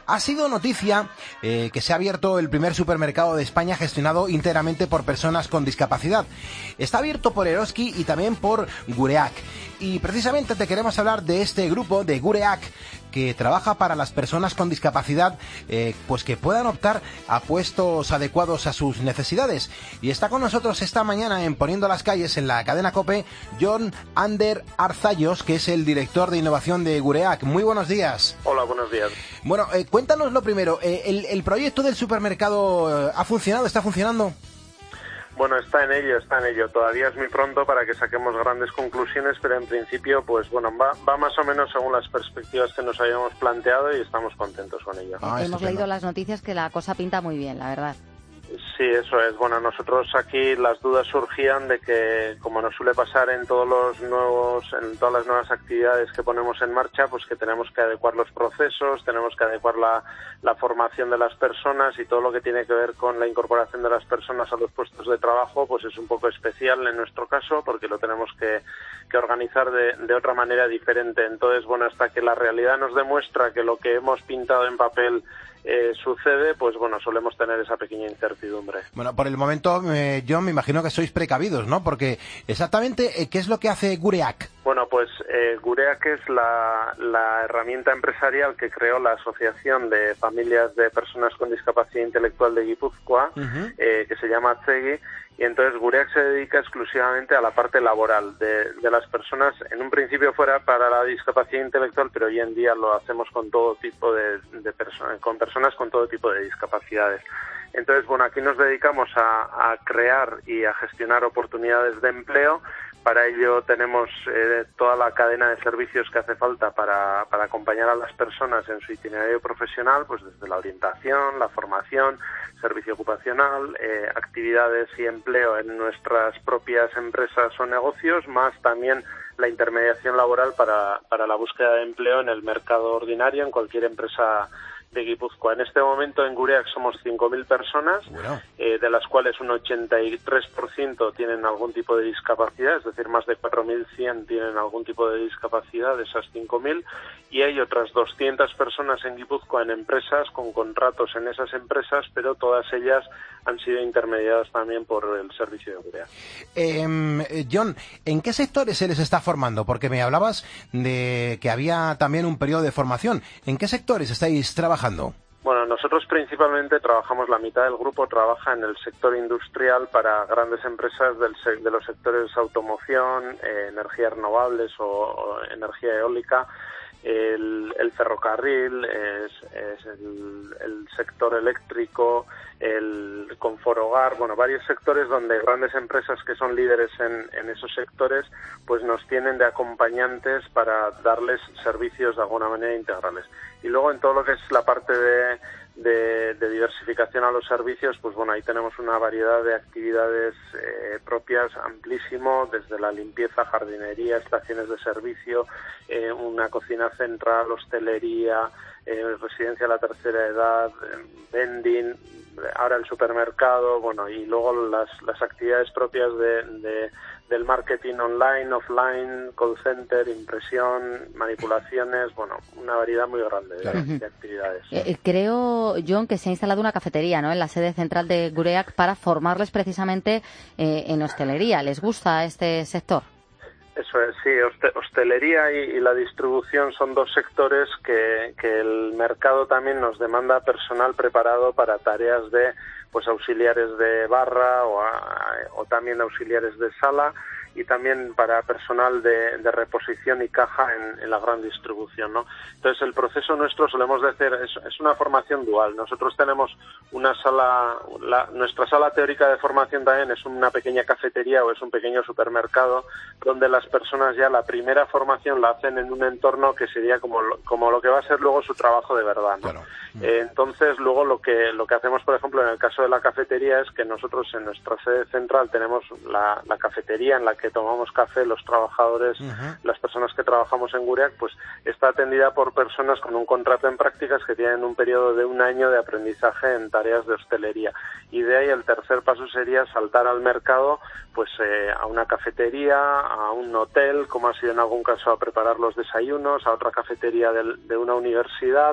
Ha sido noticia que se ha abierto el primer supermercado de España gestionado íntegramente por personas con discapacidad. Está abierto por Eroski y también por Gureak. Y precisamente te queremos hablar de este grupo, de Gureak, que trabaja para las personas con discapacidad, pues que puedan optar a puestos adecuados a sus necesidades. Y está con nosotros esta mañana en Poniendo las Calles, en la cadena COPE, Jon Ander Arzallos, que es el director de innovación de Gureak. Muy buenos días. Hola, buenos días. Bueno, cuéntanos lo primero, ¿el proyecto del supermercado ha funcionado, está funcionando? Bueno, está en ello. Todavía es muy pronto para que saquemos grandes conclusiones, pero en principio, pues bueno, va más o menos según las perspectivas que nos habíamos planteado y estamos contentos con ello. Hemos leído las noticias que la cosa pinta muy bien, la verdad. Sí, eso es. Bueno, nosotros aquí las dudas surgían de que, como nos suele pasar en todas las nuevas actividades que ponemos en marcha, pues que tenemos que adecuar los procesos, tenemos que adecuar la formación de las personas y todo lo que tiene que ver con la incorporación de las personas a los puestos de trabajo, pues es un poco especial en nuestro caso porque lo tenemos que organizar de otra manera diferente. Entonces, bueno, hasta que la realidad nos demuestra que lo que hemos pintado en papel sucede, pues bueno, solemos tener esa pequeña incertidumbre. Bueno, por el momento, yo me imagino que sois precavidos, ¿no? Porque exactamente, ¿qué es lo que hace Gureak? Bueno, pues Gureak es la herramienta empresarial que creó la Asociación de Familias de Personas con Discapacidad Intelectual de Guipúzcoa, que se llama Atsegi, y entonces Gureak se dedica exclusivamente a la parte laboral de las personas. En un principio fuera para la discapacidad intelectual, pero hoy en día lo hacemos con todo tipo de personas, con personas con todo tipo de discapacidades. Entonces, bueno, aquí nos dedicamos a crear y a gestionar oportunidades de empleo. Para ello tenemos toda la cadena de servicios que hace falta para acompañar a las personas en su itinerario profesional, pues desde la orientación, la formación, servicio ocupacional, actividades y empleo en nuestras propias empresas o negocios, más también la intermediación laboral para la búsqueda de empleo en el mercado ordinario, en cualquier empresa de Guipúzcoa. En este momento en Gureak somos 5.000 personas, bueno, de las cuales un 83% tienen algún tipo de discapacidad, es decir, más de 4.100 tienen algún tipo de discapacidad de esas 5.000, y hay otras 200 personas en Guipúzcoa en empresas con contratos en esas empresas, pero todas ellas han sido intermediadas también por el servicio de Gureak. Jon, ¿en qué sectores se les está formando? Porque me hablabas de que había también un periodo de formación. ¿En qué sectores estáis trabajando? Bueno, nosotros principalmente trabajamos, la mitad del grupo trabaja en el sector industrial para grandes empresas de los sectores automoción, energías renovables o energía eólica. El ferrocarril, es el sector eléctrico, el confort hogar, bueno, varios sectores donde grandes empresas que son líderes en esos sectores pues nos tienen de acompañantes para darles servicios de alguna manera integrales. Y luego en todo lo que es la parte de diversificación a los servicios, pues bueno, ahí tenemos una variedad de actividades propias amplísimo, desde la limpieza, jardinería, estaciones de servicio, una cocina central, hostelería, residencia de la tercera edad, vending, ahora el supermercado, bueno, y luego las actividades propias del marketing online, offline, call center, impresión, manipulaciones, bueno, una variedad muy grande de actividades. Creo, Jon, que se ha instalado una cafetería, ¿no?, en la sede central de Gureak para formarles precisamente en hostelería. ¿Les gusta este sector? Eso es, sí, hostelería y la distribución son dos sectores que el mercado también nos demanda personal preparado para tareas de pues auxiliares de barra o también auxiliares de sala, y también para personal de reposición y caja en la gran distribución, ¿no? Entonces el proceso nuestro, solemos decir, es una formación dual. Nosotros tenemos una sala, nuestra sala teórica de formación también es una pequeña cafetería o es un pequeño supermercado donde las personas ya la primera formación la hacen en un entorno que sería como lo que va a ser luego su trabajo de verdad, ¿no? Claro. Entonces luego lo que hacemos, por ejemplo, en el caso de la cafetería es que nosotros en nuestra sede central tenemos la cafetería en la que tomamos café los trabajadores, las personas que trabajamos en Gureak, pues está atendida por personas con un contrato en prácticas que tienen un periodo de 1 año de aprendizaje en tareas de hostelería. Y de ahí el tercer paso sería saltar al mercado, pues a una cafetería, a un hotel, como ha sido en algún caso, a preparar los desayunos, a otra cafetería de una universidad,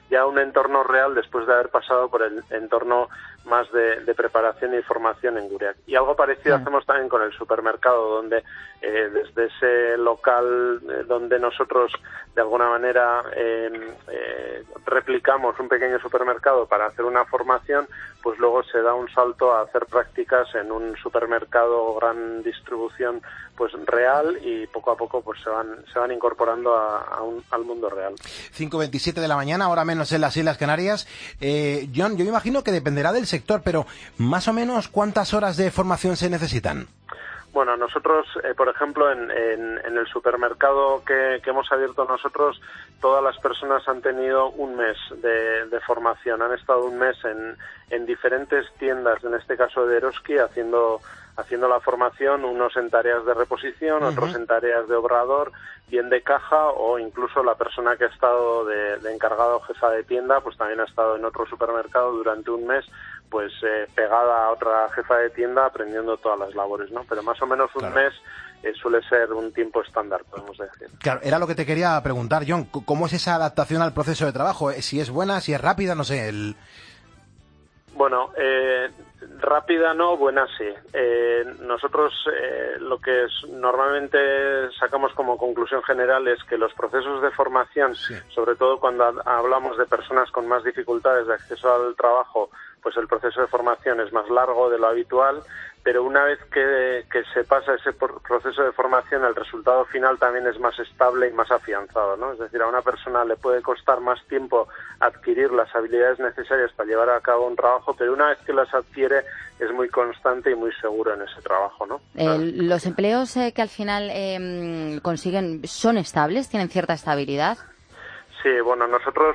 ya un entorno real después de haber pasado por el entorno más de preparación y formación en Gureak. Y algo parecido hacemos también con el supermercado, donde desde ese local donde nosotros de alguna manera replicamos un pequeño supermercado para hacer una formación, pues luego se da un salto a hacer prácticas en un supermercado gran distribución pues real, y poco a poco pues se van incorporando al mundo real. 5:27 de la mañana, ahora menos en las Islas Canarias. John, yo me imagino que dependerá del sector, pero más o menos ¿cuántas horas de formación se necesitan? Bueno, nosotros, por ejemplo, en el supermercado que hemos abierto nosotros, todas las personas han tenido un mes de formación. Han estado un mes en diferentes tiendas, en este caso de Eroski, haciendo la formación, unos en tareas de reposición, otros en tareas de obrador, bien de caja, o incluso la persona que ha estado de encargada o jefa de tienda, pues también ha estado en otro supermercado durante un mes, pues pegada a otra jefa de tienda, aprendiendo todas las labores, ¿no? Pero más o menos un mes suele ser un tiempo estándar, podemos decir. Claro, era lo que te quería preguntar, John. ¿Cómo es esa adaptación al proceso de trabajo? Si es buena, si es rápida, no sé. Bueno, rápida no, buena sí. Nosotros lo que normalmente sacamos como conclusión general es que los procesos de formación, sobre todo cuando hablamos de personas con más dificultades de acceso al trabajo, pues el proceso de formación es más largo de lo habitual, pero una vez que se pasa ese proceso de formación, el resultado final también es más estable y más afianzado, ¿no? Es decir, a una persona le puede costar más tiempo adquirir las habilidades necesarias para llevar a cabo un trabajo, pero una vez que las adquiere es muy constante y muy seguro en ese trabajo, ¿no? ¿Los empleos que al final consiguen son estables, tienen cierta estabilidad? Sí, bueno, nosotros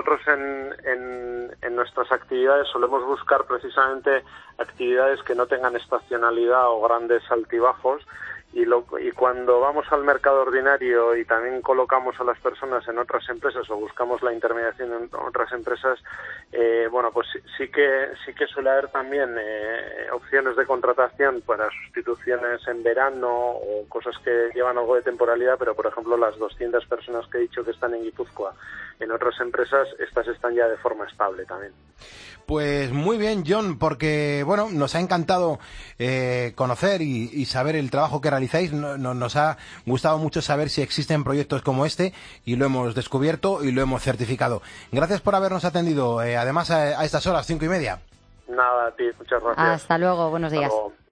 en nuestras actividades solemos buscar precisamente actividades que no tengan estacionalidad o grandes altibajos, y cuando vamos al mercado ordinario y también colocamos a las personas en otras empresas o buscamos la intermediación en otras empresas, bueno, pues sí que suele haber también opciones de contratación para sustituciones en verano o cosas que llevan algo de temporalidad, pero por ejemplo las 200 personas que he dicho que están en Guipúzcoa en otras empresas, estas están ya de forma estable también. Pues muy bien, John, porque bueno, nos ha encantado conocer y saber el trabajo que realizáis. Nos ha gustado mucho saber si existen proyectos como este, y lo hemos descubierto y lo hemos certificado. Gracias por habernos atendido, además a estas horas, 5:30. Nada, a ti, muchas gracias. Hasta luego, buenos días. Hasta luego.